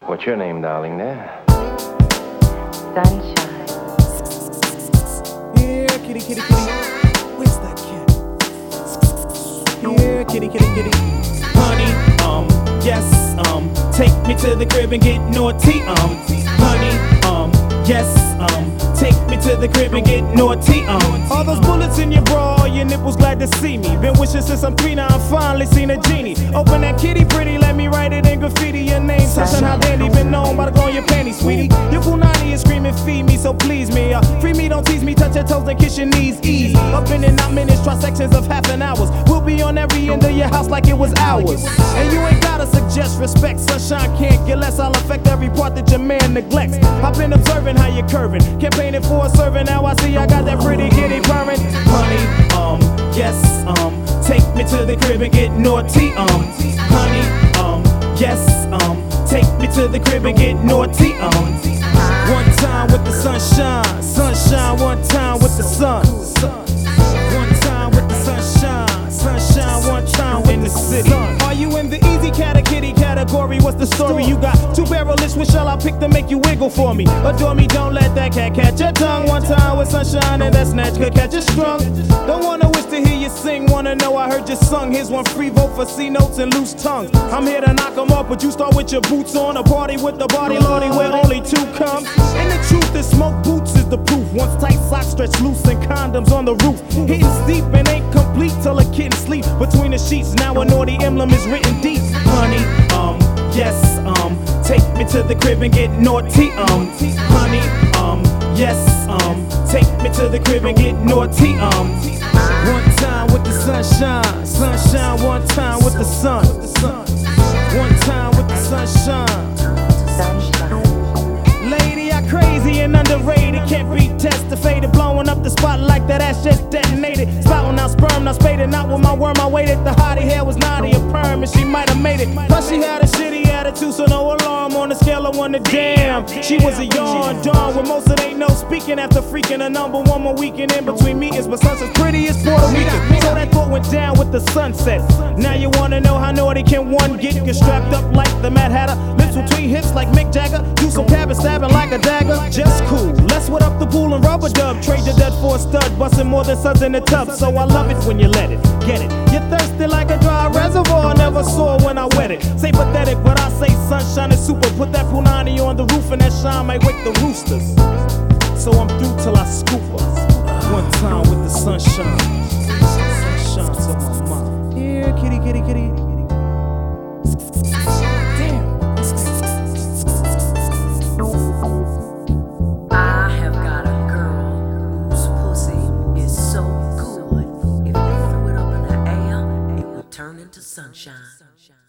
What's your name, darling, there? Sunshine. Yeah, kitty, kitty, kitty. Where's that cat? Yeah, kitty, kitty, kitty. Honey, yes, take me to the crib and get naughty, honey, yes, take me to the crib and get naughty, all those bullets in your bra, all your nipples glad to see me. Been wishing since I'm 3, now I finally seen a genie. Open that kitty pretty, let me write it in graffiti. Your name, Sunshine, how dandy, been known by the glow on your panties, sweetie. Your punani is screaming, feed me, so please me. Free me, don't tease me, touch your toes and kiss your knees, ease. Up in and out minutes, try sections of half an hour. We'll be on every end of your house like it was ours. And you ain't gotta suggest respect, Sunshine can't get less. I'll affect every part that your man neglects. I've been observing how you're curving, campaigning for a servant. Now I see I got that pretty kitty purring. Honey, yes, take me to the crib and get naughty, honey, yes, take me to the crib and get naughty, one time with the sunshine, sunshine, one time with the sun, one time with the sunshine, sunshine, one time in the city. Are you in the easy cat or kitty category? What's the story? You got 2 barrel lips, which shall I pick to make you wiggle for me? Adore me, don't let that cat catch your tongue. One time with sunshine and that snatch could catch you strung. Don't wanna wish to hear you sing, wanna know I heard you sung. Here's one free vote for C notes and loose tongues. I'm here to knock 'em off, but you start with your boots on. A party with the body lordy where only 2 come. And the truth is smoke boots is the proof. Once tight socks stretch loose and condoms on the roof. Hitting steep and ain't complete till a kitten sleep between the sheets. Now a naughty emblem is written deep. Honey, yes, take me to the crib and get naughty, honey, yes, take me to the crib and get naughty, one time with the sunshine, sunshine, one time with the sun, one time with the sunshine. Lady, I crazy and underrated, can't be tested, faded, blowing up the spot like that ass just detonated. Spouting out sperm, now spaded, not with my worm, I waited. The hottie hair was naughty, a perm, and she might have made it. Plus she had a shitty attitude, so no alarm on the scale of 1 to damn. She was a yawn, dawn, with most of they know speaking after freaking a #1 more weekend in between meetings. But Sunset's pretty as Puerto Rican, so that thought went down with the sunset. Now you wanna know how naughty can one get? Get strapped up like the Mad Hatter, lips between hips like Mick Jagger. Do some cabin stabbing like a dagger, just cool. Let's wet up the pool and rubber dub. Trade your dead for a stud, busting more than suds in the tub. So I love it when you let it, get it. You're thirsty like a dry reservoir, never saw when I wet it. Say pathetic, but I say sunshine is super. Put that punani on the roof and that shine might wake the roosters. So I'm through till I scoop her. One time with the sunshine, sunshine to my mind. Yeah, kitty, kitty, kitty. Turn into sunshine.